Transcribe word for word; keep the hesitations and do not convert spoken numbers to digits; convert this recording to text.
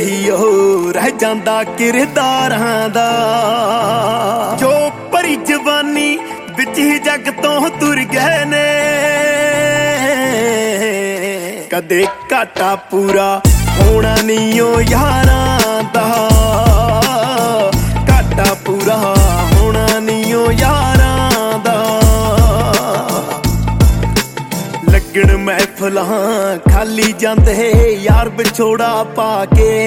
ਹੀ ਉਹ ਰਹਿ ਜਾਂਦਾ ਕਿਰਦਾਰਾਂ ਦਾ। ਜੋ ਭਰੀ ਜਵਾਨੀ ਵਿੱਚ ਹੀ ਜੱਗ ਤੋਂ ਤੁਰ ਗਏ ਨੇ, ਕਦੇ ਘਾਟਾ ਪੂਰਾ ਹੋਣਾ ਨੀ ਓ ਯਾਰਾਂ ਦਾ, ਘਾਟਾ ਪੂਰਾ ਹੋਣਾ ਨੀ ਓ ਯਾਰਾਂ ਦਾ। ਲੱਗਣ ਮਹਿਫਲਾਂ ਖਾਲੀ ਜਾਂਦੇ ਯਾਰ ਵਿਛੋੜਾ ਪਾ ਕੇ,